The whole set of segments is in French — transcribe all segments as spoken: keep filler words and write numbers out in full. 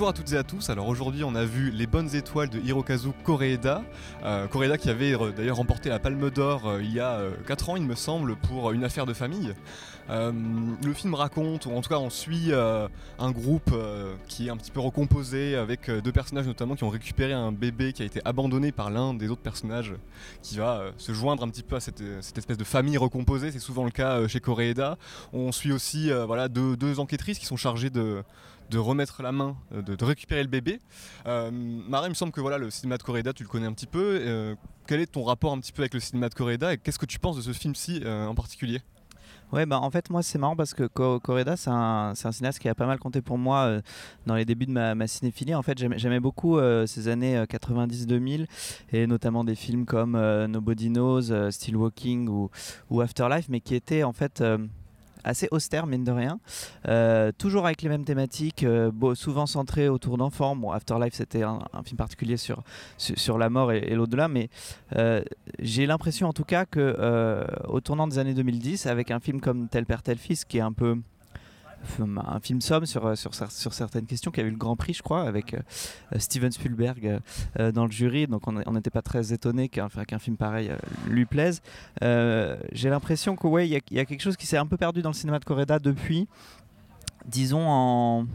Bonjour à toutes et à tous, alors aujourd'hui on a vu Les Bonnes Étoiles de Hirokazu Koreeda, euh, Koreeda qui avait euh, d'ailleurs remporté la Palme d'Or euh, il y a euh, quatre ans il me semble pour Une affaire de famille. Euh, le film raconte, ou en tout cas on suit euh, un groupe euh, qui est un petit peu recomposé avec euh, deux personnages notamment qui ont récupéré un bébé qui a été abandonné par l'un des autres personnages qui va euh, se joindre un petit peu à cette, cette espèce de famille recomposée, c'est souvent le cas euh, chez Koreeda. On suit aussi euh, voilà, deux, deux enquêtrices qui sont chargées de de remettre la main, de, de récupérer le bébé. Euh, Mara, il me semble que voilà, le cinéma de Koreeda, tu le connais un petit peu. Euh, quel est ton rapport un petit peu avec le cinéma de Koreeda et qu'est-ce que tu penses de ce film-ci euh, en particulier ? Ouais, bah en fait, moi, c'est marrant parce que Ko- Koreeda, c'est un, c'est un cinéaste qui a pas mal compté pour moi euh, dans les débuts de ma, ma cinéphilie. En fait, j'aimais, j'aimais beaucoup euh, ces années euh, quatre-vingt-dix deux mille et notamment des films comme euh, Nobody Knows, euh, Still Walking ou, ou Afterlife, mais qui étaient en fait euh, assez austère, mine de rien, euh, toujours avec les mêmes thématiques, euh, beau, souvent centrés autour d'enfants. Bon, Afterlife, c'était un, un film particulier sur, sur, sur la mort et, et l'au-delà, mais euh, j'ai l'impression en tout cas que euh, au tournant des années deux mille dix, avec un film comme Tel Père Tel Fils, qui est un peu un film somme sur, sur, sur certaines questions, qui a eu le Grand Prix je crois avec euh, Steven Spielberg euh, dans le jury, donc on n'était pas très étonné qu'un, qu'un film pareil euh, lui plaise. Euh, j'ai l'impression que ouais, il y, y a quelque chose qui s'est un peu perdu dans le cinéma de Koreeda depuis, disons en...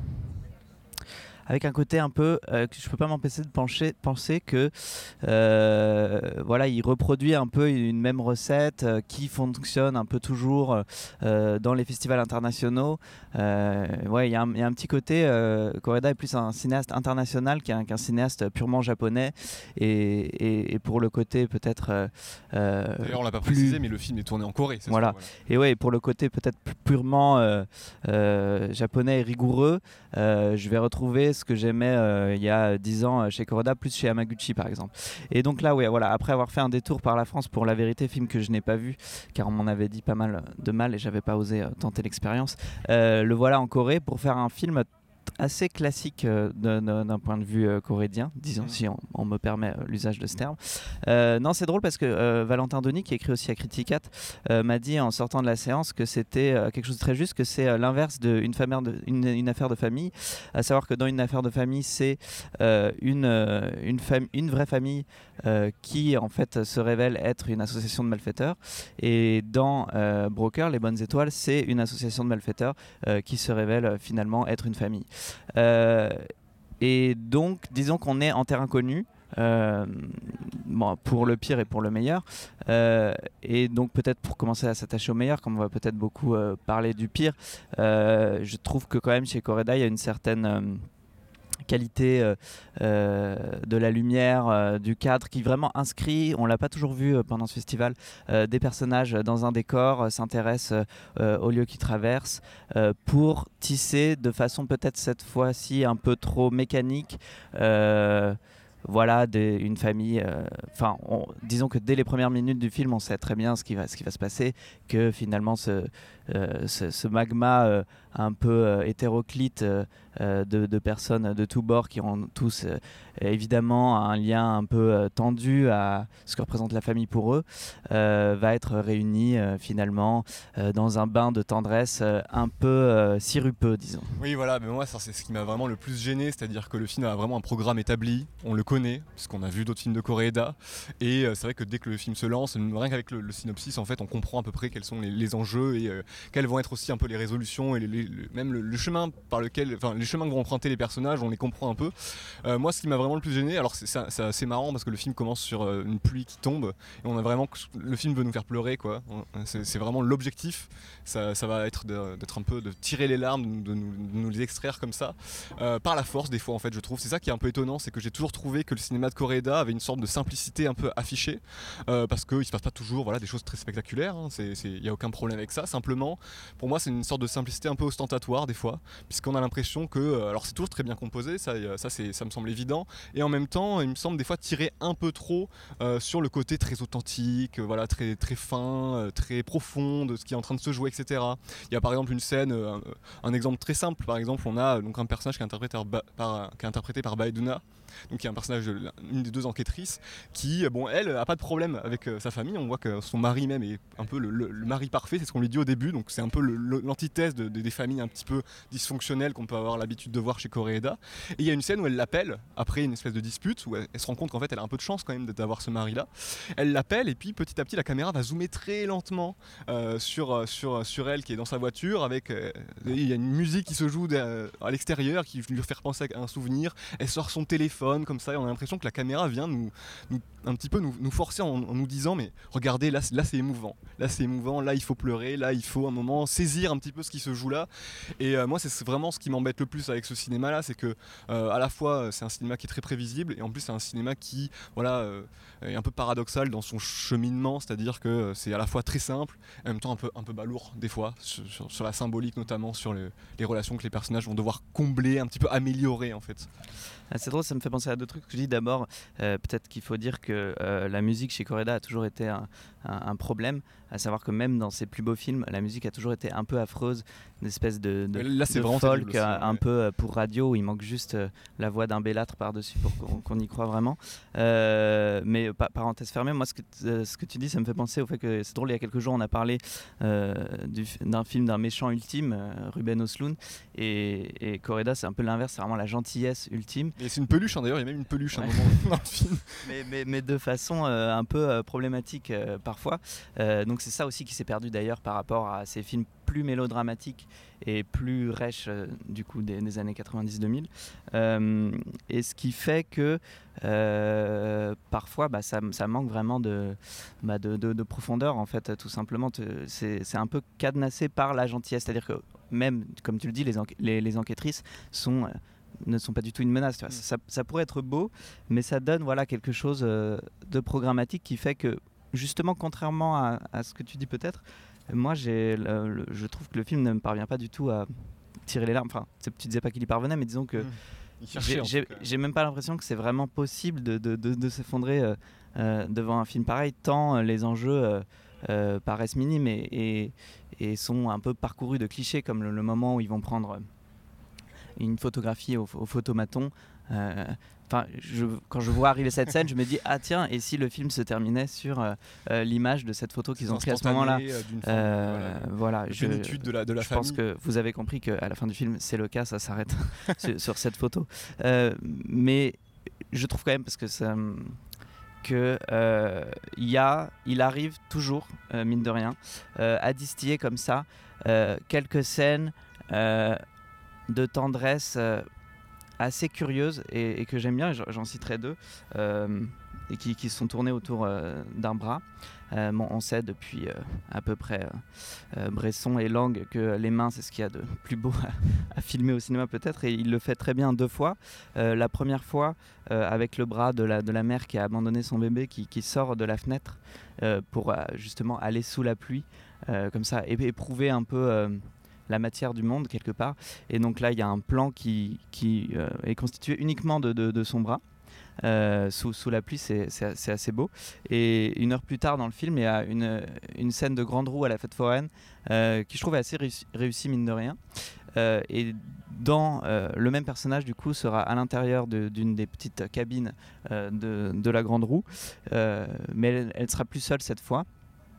avec un côté un peu euh, que je peux pas m'empêcher de pencher, penser que euh, voilà, il reproduit un peu une même recette euh, qui fonctionne un peu toujours euh, dans les festivals internationaux. Euh, ouais, il y, y a un petit côté euh, Koreeda est plus un cinéaste international qu'un, qu'un cinéaste purement japonais, et, et, et pour le côté peut-être euh, d'ailleurs on l'a pas plus... précisé, mais le film est tourné en Corée, c'est voilà. ça, voilà. Et ouais, pour le côté peut-être purement euh, euh, japonais et rigoureux, euh, je vais retrouver ce que j'aimais euh, il y a dix ans chez Koreeda, plus chez Hamaguchi par exemple. Et donc là, ouais, voilà, après avoir fait un détour par la France pour La Vérité, film que je n'ai pas vu car on m'en avait dit pas mal de mal et j'avais pas osé euh, tenter l'expérience, euh, le voilà en Corée pour faire un film assez classique euh, d'un, d'un point de vue euh, corédien, disons, si on, on me permet euh, l'usage de ce terme. Euh, non, c'est drôle parce que euh, Valentin Denis, qui écrit aussi à Criticat, euh, m'a dit en sortant de la séance que c'était euh, quelque chose de très juste, que c'est euh, l'inverse d'une une, une affaire de famille, à savoir que dans Une affaire de famille, c'est euh, une, euh, une, fam- une vraie famille euh, qui en fait se révèle être une association de malfaiteurs, et dans euh, Broker, Les Bonnes Étoiles, c'est une association de malfaiteurs euh, qui se révèle euh, finalement être une famille. Euh, et donc, disons qu'on est en terrain connu. Euh, bon, pour le pire et pour le meilleur, euh, et donc peut-être pour commencer à s'attacher au meilleur, comme on va peut-être beaucoup euh, parler du pire, euh, je trouve que quand même chez Koreeda il y a une certaine euh, qualité euh, euh, de la lumière, euh, du cadre qui vraiment inscrit, on l'a pas toujours vu euh, pendant ce festival, euh, des personnages dans un décor euh, s'intéressent euh, au lieu qu'ils traversent euh, pour tisser de façon peut-être cette fois-ci un peu trop mécanique euh, voilà, des, une famille. Enfin, euh, disons que dès les premières minutes du film, on sait très bien ce qui va, ce qui va se passer, que finalement ce, euh, ce, ce magma euh, un peu euh, hétéroclite euh, de, de personnes de tous bords qui ont tous euh, évidemment un lien un peu euh, tendu à ce que représente la famille pour eux, euh, va être réuni euh, finalement euh, dans un bain de tendresse euh, un peu euh, sirupeux, disons. Oui, voilà, mais moi ça, c'est ce qui m'a vraiment le plus gêné, c'est-à-dire que le film a vraiment un programme établi, on le connaît, puisqu'on a vu d'autres films de Koreeda, et euh, c'est vrai que dès que le film se lance, rien qu'avec le, le synopsis, en fait, on comprend à peu près quels sont les, les enjeux et euh, quelles vont être aussi un peu les résolutions et les, les, le, même le, le chemin par lequel, enfin les chemins que vont emprunter les personnages, on les comprend un peu. Euh, moi, ce qui m'a vraiment le plus gêné, alors c'est, c'est, c'est assez marrant parce que le film commence sur euh, une pluie qui tombe, et on a vraiment, le film veut nous faire pleurer, quoi. C'est, c'est vraiment l'objectif, ça, ça va être de, d'être un peu, de tirer les larmes, de nous, de nous les extraire comme ça, euh, par la force des fois en fait, je trouve. C'est ça qui est un peu étonnant, c'est que j'ai toujours trouvé que le cinéma de Koreeda avait une sorte de simplicité un peu affichée, euh, parce qu'il se passe pas toujours voilà, des choses très spectaculaires, hein, il n'y a aucun problème avec ça, simplement pour moi c'est une sorte de simplicité un peu ostentatoire des fois, puisqu'on a l'impression que, euh, alors c'est toujours très bien composé, ça, ça, c'est, ça me semble évident, et en même temps il me semble des fois tirer un peu trop euh, sur le côté très authentique, euh, voilà, très, très fin, euh, très profond de ce qui est en train de se jouer, et cetera. Il y a par exemple une scène, euh, un, un exemple très simple, par exemple on a donc un personnage qui est interprété par, par, qui est interprété par Baeduna, donc qui est un personnage de une des deux enquêtrices qui, bon, elle a pas de problème avec euh, sa famille, on voit que son mari même est un peu le, le, le mari parfait, c'est ce qu'on lui dit au début, donc donc c'est un peu le, le, l'antithèse de, de, des familles un petit peu dysfonctionnelles qu'on peut avoir l'habitude de voir chez Koreeda. Et il y a une scène où elle l'appelle, après une espèce de dispute, où elle, elle se rend compte qu'en fait elle a un peu de chance quand même d'avoir ce mari-là. Elle l'appelle et puis petit à petit la caméra va zoomer très lentement euh, sur, sur, sur elle qui est dans sa voiture, avec euh, il y a une musique qui se joue à l'extérieur qui lui fait penser à un souvenir. Elle sort son téléphone comme ça et on a l'impression que la caméra vient nous, nous un petit peu nous, nous forcer en, en nous disant mais regardez là, là c'est émouvant, là c'est émouvant, là il faut pleurer, là il faut un moment saisir un petit peu ce qui se joue là. Et euh, moi c'est vraiment ce qui m'embête le plus avec ce cinéma là, c'est que euh, à la fois c'est un cinéma qui est très prévisible et en plus c'est un cinéma qui voilà euh, est un peu paradoxal dans son cheminement, c'est-à-dire que c'est à la fois très simple et en même temps un peu, un peu balourd des fois sur, sur, sur la symbolique, notamment sur les, les relations que les personnages vont devoir combler, un petit peu améliorer en fait. C'est drôle, ça me fait penser à deux trucs que je dis. D'abord, euh, peut-être qu'il faut dire que euh, la musique chez Koreeda a toujours été un, un, un problème, à savoir que même dans ses plus beaux films, la musique a toujours été un peu affreuse, une espèce de, de, là, de folk aussi, un ouais. peu pour radio, où il manque juste euh, la voix d'un bellâtre par-dessus pour qu'on, qu'on y croit vraiment. Euh, mais pa- parenthèse fermée, moi ce que, euh, ce que tu dis, ça me fait penser au fait que c'est drôle, il y a quelques jours on a parlé euh, du, d'un film d'un méchant ultime, euh, Ruben Östlund, et, et Koreeda c'est un peu l'inverse, c'est vraiment la gentillesse ultime. Et c'est une peluche hein, d'ailleurs, il y a même une peluche ouais. à un moment dans le film. Mais, mais, mais de façon euh, un peu euh, problématique euh, parfois. Euh, donc c'est ça aussi qui s'est perdu d'ailleurs par rapport à ces films plus mélodramatiques et plus rêches euh, du coup des, des années quatre-vingt-dix deux mille. Euh, et ce qui fait que euh, parfois bah, ça, ça manque vraiment de, bah, de, de, de profondeur en fait, tout simplement. C'est, c'est un peu cadenassé par la gentillesse, c'est-à-dire que même, comme tu le dis, les, enqu- les, les enquêtrices sont... Euh, ne sont pas du tout une menace. Tu vois. Mmh. Ça, ça pourrait être beau, mais ça donne voilà, quelque chose euh, de programmatique qui fait que, justement, contrairement à, à ce que tu dis peut-être, moi, j'ai le, le, je trouve que le film ne me parvient pas du tout à tirer les larmes. Enfin, tu disais pas qu'il y parvenait, mais disons que mmh. j'ai, j'ai, j'ai même pas l'impression que c'est vraiment possible de, de, de, de s'effondrer euh, euh, devant un film pareil, tant euh, les enjeux euh, euh, paraissent minimes et, et, et sont un peu parcourus de clichés, comme le, le moment où ils vont prendre une photographie au, au photomaton. Euh, Enfin, je, quand je vois arriver cette scène, je me dis ah tiens, et si le film se terminait sur euh, euh, l'image de cette photo qu'ils ont prise à ce moment-là. Euh, euh, voilà, je, de la, de la je famille. pense que vous avez compris qu'à la fin du film, c'est le cas, ça s'arrête sur, sur cette photo. Euh, mais je trouve quand même parce que ça, que euh, y a, il arrive toujours, euh, mine de rien, euh, à distiller comme ça euh, quelques scènes euh, de tendresse. Euh, assez curieuses et, et que j'aime bien, j'en citerai deux, euh, et qui, qui sont tournées autour euh, d'un bras. Euh, bon, on sait depuis euh, à peu près euh, euh, Bresson et Lang que les mains, c'est ce qu'il y a de plus beau à, à filmer au cinéma peut-être, et il le fait très bien deux fois. Euh, la première fois, euh, avec le bras de la, de la mère qui a abandonné son bébé, qui, qui sort de la fenêtre euh, pour euh, justement aller sous la pluie, euh, comme ça, et éprouver un peu... Euh, la matière du monde quelque part, et donc là il y a un plan qui, qui euh, est constitué uniquement de, de, de son bras euh, sous, sous la pluie, c'est, c'est, c'est assez beau. Et une heure plus tard dans le film il y a une, une scène de grande roue à la fête foraine euh, qui je trouve assez réussi, réussi mine de rien, euh, et dans euh, le même personnage du coup sera à l'intérieur de, d'une des petites cabines euh, de, de la grande roue, euh, mais elle, elle sera plus seule cette fois.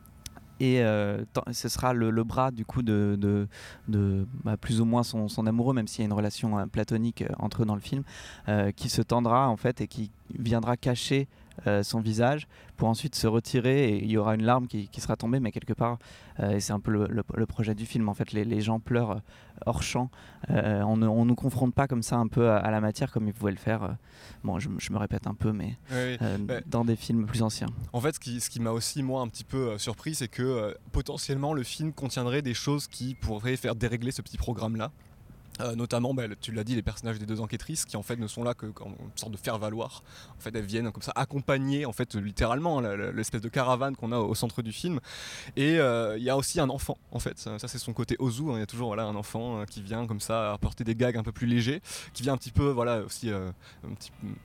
Et euh, ce sera le, le bras du coup de, de, de bah, plus ou moins son, son amoureux, même s'il y a une relation euh, platonique euh, entre eux dans le film, euh, qui se tendra en fait et qui viendra cacher euh, son visage pour ensuite se retirer, et il y aura une larme qui, qui sera tombée, mais quelque part, euh, et c'est un peu le, le, le projet du film en fait, les, les gens pleurent hors champ, euh, on ne on nous confronte pas comme ça un peu à, à la matière comme ils pouvaient le faire, euh, bon je, je me répète un peu, mais oui, oui. Euh, bah, dans des films plus anciens. En fait ce qui, ce qui m'a aussi moi un petit peu euh, surpris, c'est que euh, potentiellement le film contiendrait des choses qui pourraient faire dérégler ce petit programme là. Euh, notamment, bah, tu l'as dit, les personnages des deux enquêtrices qui en fait ne sont là que qu'en une sorte de faire-valoir. En fait, elles viennent comme ça accompagner, en fait, littéralement, la, la, l'espèce de caravane qu'on a au, au centre du film. Et il euh, y a aussi un enfant, en fait. Ça, ça c'est son côté Ozu. Il hein. y a toujours voilà, un enfant euh, qui vient comme ça apporter des gags un peu plus légers, qui vient un petit peu, voilà, aussi euh, un petit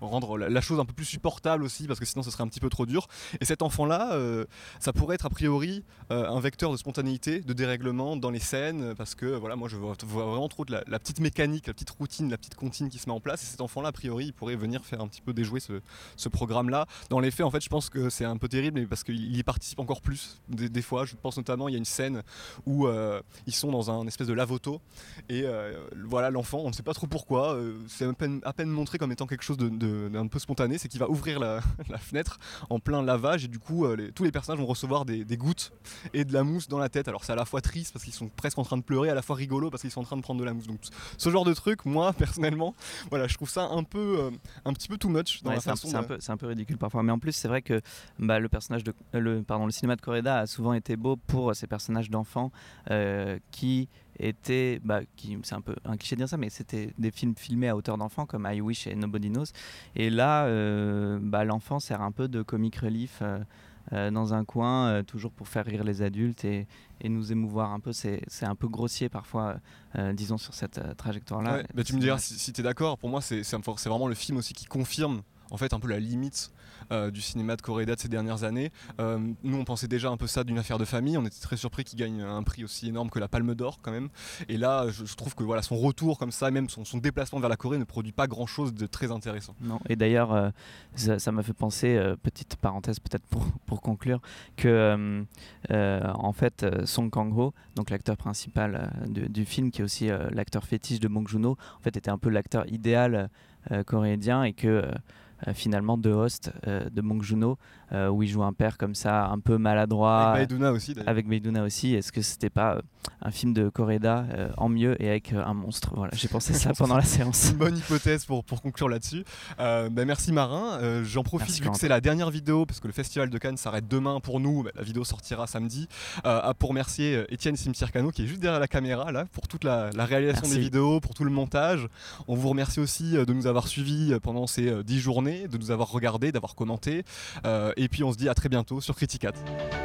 rendre la, la chose un peu plus supportable aussi, parce que sinon ce serait un petit peu trop dur. Et cet enfant-là, euh, ça pourrait être a priori euh, un vecteur de spontanéité, de dérèglement dans les scènes, parce que voilà, moi je vois, vois vraiment trop de la, la petite mécanique, la petite routine, la petite comptine qui se met en place. Et cet enfant-là, a priori, il pourrait venir faire un petit peu déjouer ce, ce programme-là. Dans les faits, en fait, je pense que c'est un peu terrible, mais parce qu'il y participe encore plus. Des, des fois, je pense notamment, il y a une scène où euh, ils sont dans un espèce de lave-auto, et euh, voilà, l'enfant, on ne sait pas trop pourquoi, euh, c'est à peine, à peine montré comme étant quelque chose de, de, d'un peu spontané, c'est qu'il va ouvrir la, la fenêtre en plein lavage, et du coup, euh, les, tous les personnages vont recevoir des, des gouttes et de la mousse dans la tête. Alors c'est à la fois triste parce qu'ils sont presque en train de pleurer, à la fois rigolo parce qu'ils sont en train de prendre de la mousse. Donc ce genre de truc, moi personnellement, voilà, je trouve ça un peu, euh, un petit peu too much dans ouais, la c'est façon. Un, c'est, un peu, c'est un peu ridicule parfois, mais en plus c'est vrai que bah, le personnage de, le, pardon, le cinéma de Koreda a souvent été beau pour ces personnages d'enfants euh, qui étaient, bah, qui, c'est un peu un cliché de dire ça, mais c'était des films filmés à hauteur d'enfant comme I Wish et Nobody Knows. Et là, euh, bah, l'enfant sert un peu de comic relief. Euh, Euh, dans un coin, euh, toujours pour faire rire les adultes et, et nous émouvoir un peu. C'est, c'est un peu grossier parfois, euh, disons, sur cette euh, trajectoire-là. Ouais, bah tu me diras si, si tu es d'accord. Pour moi, c'est, c'est, c'est vraiment le film aussi qui confirme en fait un peu la limite euh, du cinéma de Koreda de ces dernières années. Euh, nous on pensait déjà un peu ça d'une affaire de famille, on était très surpris qu'il gagne un prix aussi énorme que la Palme d'Or quand même. Et là je, je trouve que voilà, son retour comme ça, même son, son déplacement vers la Corée ne produit pas grand chose de très intéressant. Non, et d'ailleurs euh, ça, ça m'a fait penser, euh, petite parenthèse peut-être pour, pour conclure, que euh, euh, en fait Song Kang-ho, donc l'acteur principal euh, du, du film, qui est aussi euh, l'acteur fétiche de Bong Joon-ho, en fait était un peu l'acteur idéal euh, coréen, et que euh, Euh, finalement de Host euh, de Bong Joon-ho, euh, où il joue un père comme ça un peu maladroit, avec Bae Doona aussi d'ailleurs. avec Bae Doona aussi. Est-ce que c'était pas euh, un film de Koreda euh, en mieux et avec euh, un monstre? Voilà, j'ai pensé ça pendant la séance. Une bonne hypothèse pour, pour conclure là-dessus. Euh, bah merci Marin, euh, j'en profite Merci, vu que c'est la dernière vidéo, parce que le festival de Cannes s'arrête demain pour nous, bah, la vidéo sortira samedi, euh, pour remercier euh, Étienne Cimetière-Cano qui est juste derrière la caméra là, pour toute la, la réalisation Merci. des vidéos, pour tout le montage. On vous remercie aussi euh, de nous avoir suivis pendant ces euh, dix journées, de nous avoir regardés, d'avoir commenté, euh, et puis on se dit à très bientôt sur Criticat.